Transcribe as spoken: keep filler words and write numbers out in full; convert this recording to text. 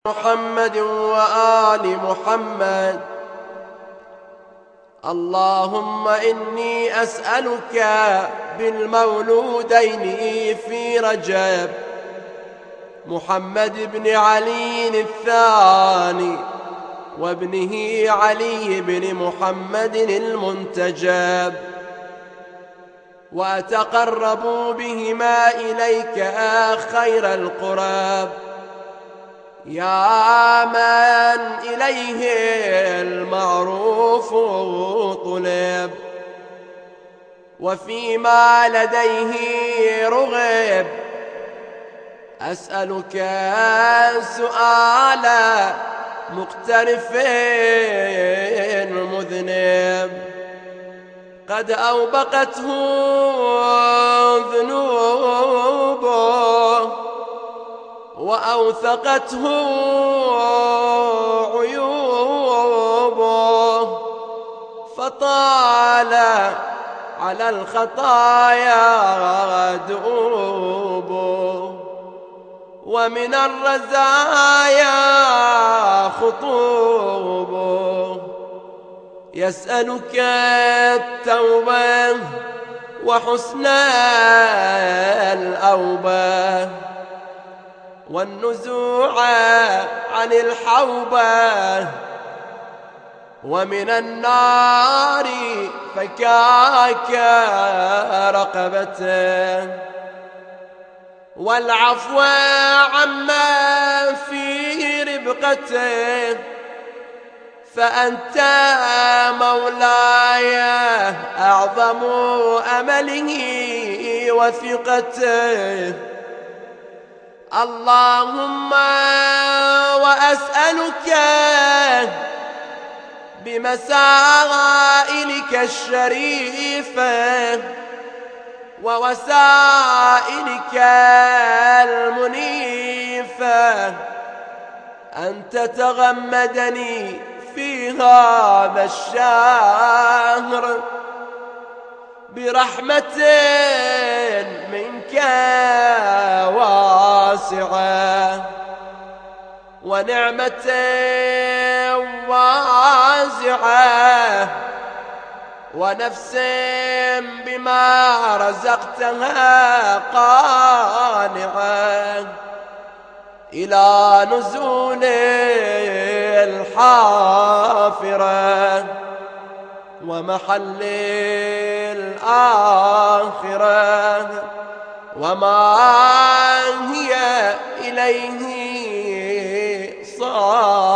محمد وآل محمد. اللهم إني أسألك بالمولودين في رجب، محمد بن علي الثاني وابنه علي بن محمد المنتجب، وأتقرب بهما إليك خير القرب، يا من إليه المعروف طلب وفيما لديه رغب. أسألك سؤال مقترف مذنب قد أوبقته ذنوبه وأوثقته عيوبه، فطال على الخطايا دؤوبه، ومن الرزايا خطوبه. يسألك التوبة وحسن الأوبة والنزوع عن الحوبة، ومن النار فكاك رقبته، والعفو عما في ربقته، فأنت مولاي أعظم أمله وثقته. اللهم وأسألك بمسائلك الشريفة ووسائلك المنيفة أن تتغمدني في هذا الشهر برحمة منك واسعة ونعمة واسعة ونفس بما رزقتها قانعة إلى نزول الحافرة ومحل الآخرة، وما هي إليه صار